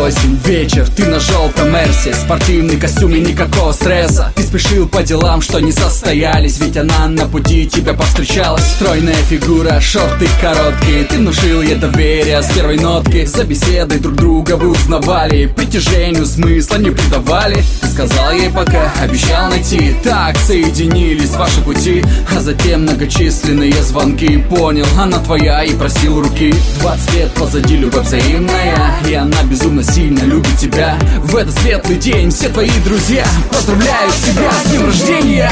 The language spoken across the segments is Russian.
Осень, вечер, ты на желтом Мерсе, спортивный костюм и никакого стресса. Ты спешил по делам, что не состоялись, ведь она на пути тебя повстречалась. Стройная фигура, шорты короткие, ты внушил ей доверие с первой нотки. За беседой друг друга вы узнавали, притяжению смысла не придавали. Ты сказал ей пока, обещал найти, так соединились ваши пути. А затем многочисленные звонки, понял, она твоя и просил руки. 20 лет позади, любовь взаимная, и она безумно сильно любит тебя. В этот светлый день все твои друзья поздравляют тебя с днем рождения.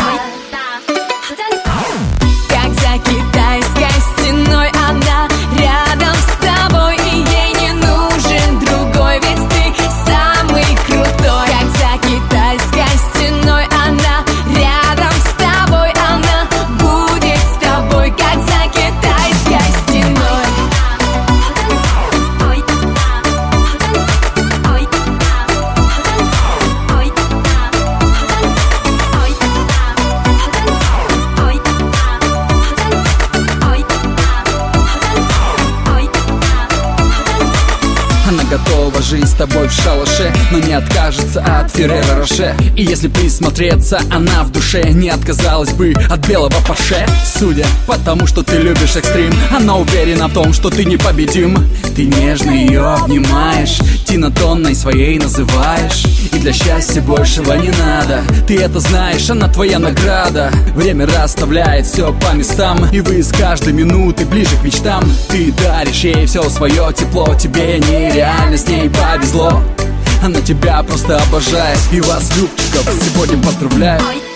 Как за китайской стеной она рядом с тобой, и ей не нужен другой, ведь ты самый крутой. Как за китайской стеной она рядом с тобой, она будет с тобой, как за китайской стеной. Она готова жить с тобой в шалаше, но не откажется от Ферреро Роше. И если присмотреться, она в душе не отказалась бы от белого Порше. Судя по тому, что ты любишь экстрим, она уверена в том, что ты непобедим. Ты нежно ее обнимаешь, Тина-тонной своей называешь, и для счастья большего не надо. Ты это знаешь, она твоя награда. Время расставляет все по местам, и вы с каждой минуты ближе к мечтам. Ты даришь ей все свое тепло, тебе нереально с ней повезло. Она тебя просто обожает, и вас, любчиков, сегодня поздравляю.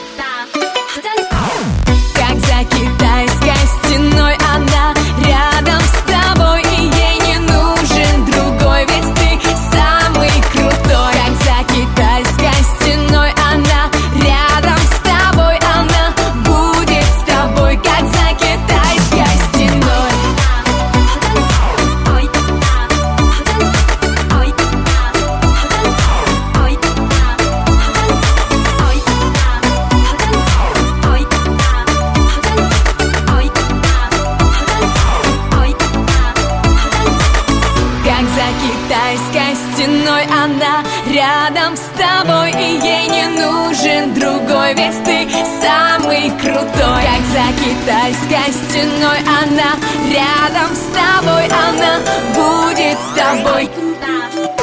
Как за китайской стеной она рядом с тобой, и ей не нужен другой, ведь ты самый крутой. Как за китайской стеной она рядом с тобой, она будет с тобой, как за китайской стеной. Как за китайской стеной она рядом с тобой, и ей не нужен другой, ведь ты самый крутой. Как за китайской стеной она рядом с тобой, она будет с тобой.